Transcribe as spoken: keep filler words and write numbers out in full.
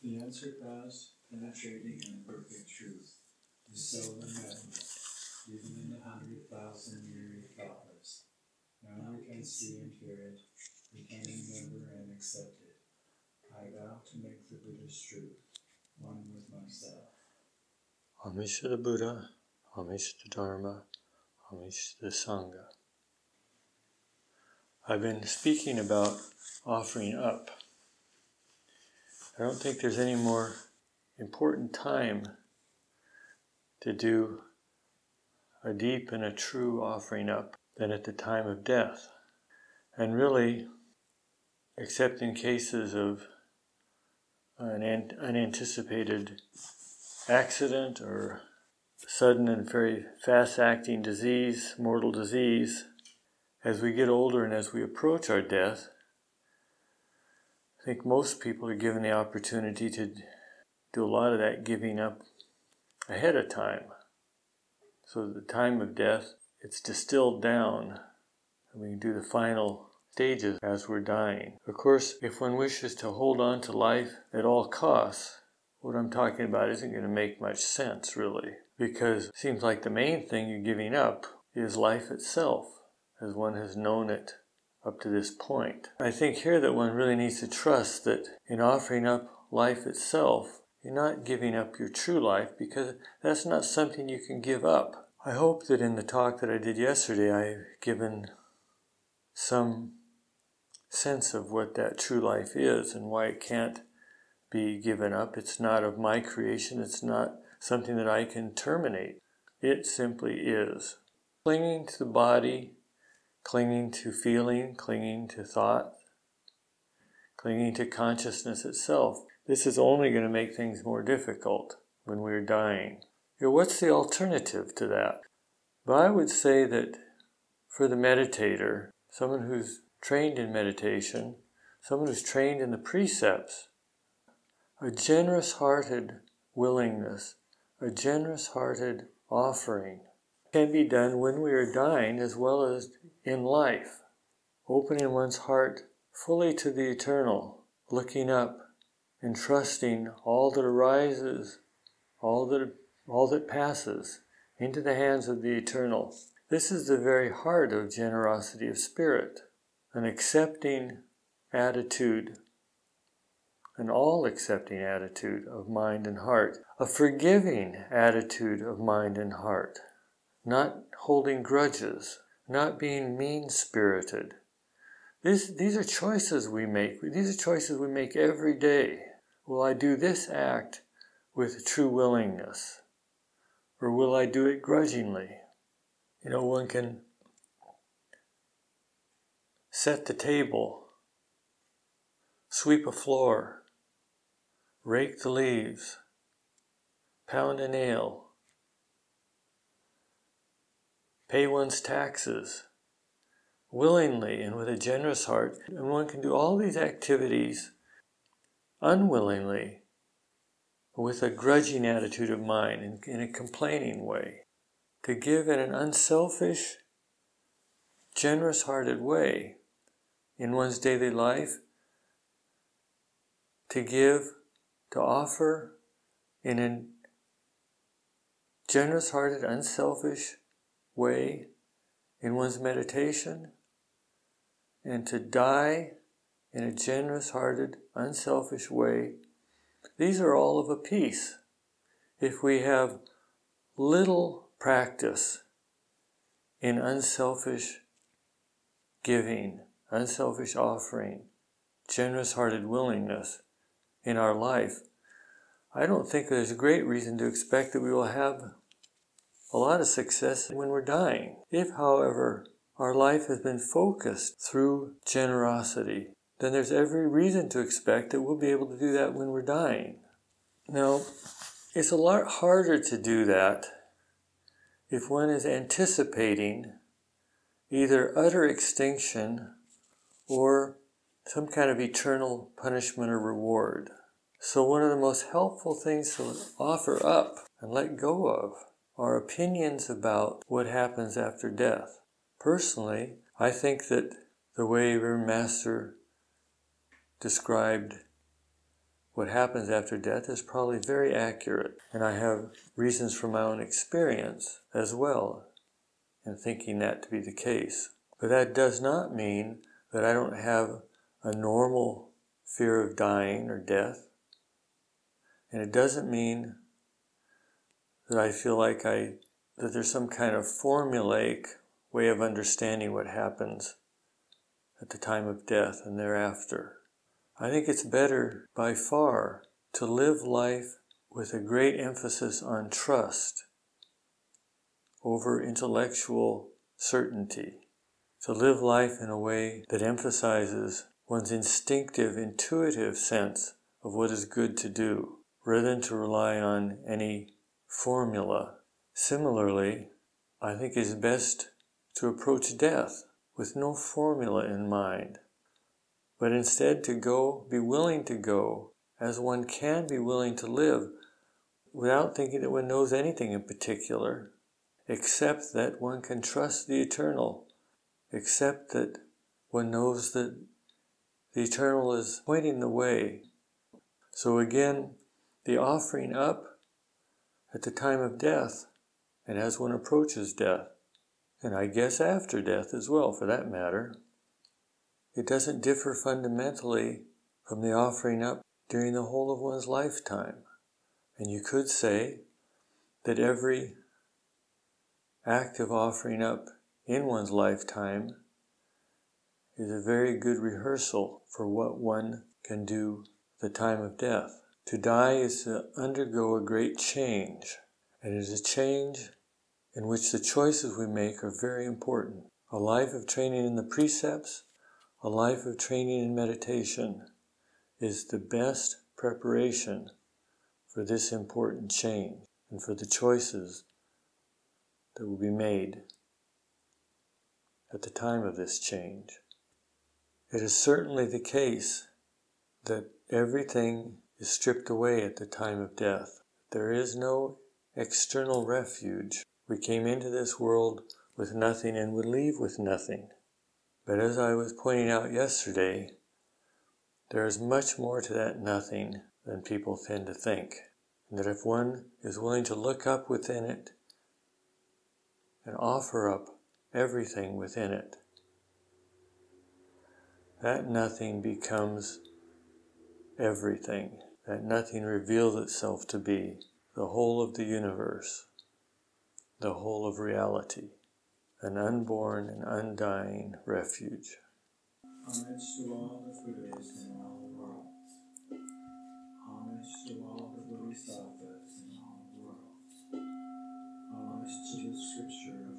The unsurpassed, penetrating, and perfect truth is seldom met with, even in the hundred thousand myriad thoughtless. Now we can see and hear it, we can remember and accept it. I vow to make the Buddha's truth one with myself. Homage to the Buddha, homage to Dharma, homage to the Sangha. I've been speaking about offering up. I don't think there's any more important time to do a deep and a true offering up than at the time of death. And really, except in cases of an unanticipated accident or sudden and very fast-acting disease, mortal disease, as we get older and as we approach our death, I think most people are given the opportunity to do a lot of that giving up ahead of time. So at the time of death, it's distilled down, and we can do the final stages as we're dying. Of course, if one wishes to hold on to life at all costs, what I'm talking about isn't going to make much sense, really, because it seems like the main thing you're giving up is life itself, as one has known it up to this point. I think here that one really needs to trust that in offering up life itself, you're not giving up your true life, because that's not something you can give up. I hope that in the talk that I did yesterday, I've given some sense of what that true life is and why it can't be given up. It's not of my creation. It's not something that I can terminate. It simply is. Clinging to the body, clinging to feeling, clinging to thought, clinging to consciousness itself. This is only going to make things more difficult when we're dying. You know, what's the alternative to that? But I would say that for the meditator, someone who's trained in meditation, someone who's trained in the precepts, a generous-hearted willingness, a generous-hearted offering can be done when we are dying as well as in life. Opening one's heart fully to the eternal, looking up and trusting all that arises, all that, all that passes, into the hands of the eternal. This is the very heart of generosity of spirit, an accepting attitude, an all-accepting attitude of mind and heart, a forgiving attitude of mind and heart, not holding grudges, not being mean-spirited. This, these are choices we make. These are choices we make every day. Will I do this act with true willingness? Or will I do it grudgingly? You know, one can set the table, sweep a floor, rake the leaves, pound a nail, pay one's taxes willingly and with a generous heart. And one can do all these activities unwillingly, with a grudging attitude of mind, in, in a complaining way. To give in an unselfish, generous-hearted way in one's daily life, to give, to offer in a generous-hearted, unselfish way in one's meditation, and to die in a generous-hearted, unselfish way. These are all of a piece. If we have little practice in unselfish giving, unselfish offering, generous-hearted willingness in our life, I don't think there's a great reason to expect that we will have a lot of success when we're dying. If, however, our life has been focused through generosity, then there's every reason to expect that we'll be able to do that when we're dying. Now, it's a lot harder to do that if one is anticipating either utter extinction or some kind of eternal punishment or reward. So one of the most helpful things to offer up and let go of are opinions about what happens after death. Personally, I think that the way Reverend Master described what happens after death is probably very accurate. And I have reasons from my own experience as well in thinking that to be the case. But that does not mean that I don't have a normal fear of dying or death. And it doesn't mean that I feel like I that there's some kind of formulaic way of understanding what happens at the time of death and thereafter. I think it's better by far to live life with a great emphasis on trust over intellectual certainty. To live life in a way that emphasizes one's instinctive, intuitive sense of what is good to do, rather than to rely on any formula. Similarly, I think it's best to approach death with no formula in mind, but instead to go, be willing to go as one can be willing to live without thinking that one knows anything in particular, except that one can trust the eternal, except that one knows that the eternal is pointing the way. So again, the offering up at the time of death, and as one approaches death, and I guess after death as well, for that matter, it doesn't differ fundamentally from the offering up during the whole of one's lifetime. And you could say that every act of offering up in one's lifetime is a very good rehearsal for what one can do at the time of death. To die is to undergo a great change, and it is a change in which the choices we make are very important. A life of training in the precepts, a life of training in meditation is the best preparation for this important change and for the choices that will be made at the time of this change. It is certainly the case that everything is stripped away at the time of death. There is no external refuge. We came into this world with nothing and would leave with nothing. But as I was pointing out yesterday, there is much more to that nothing than people tend to think. And that if one is willing to look up within it and offer up everything within it, that nothing becomes everything. That nothing reveals itself to be the whole of the universe, the whole of reality, an unborn and undying refuge. Homage to all the Buddhas in all worlds. Homage to all the Bodhisattvas in all worlds. Homage to the scripture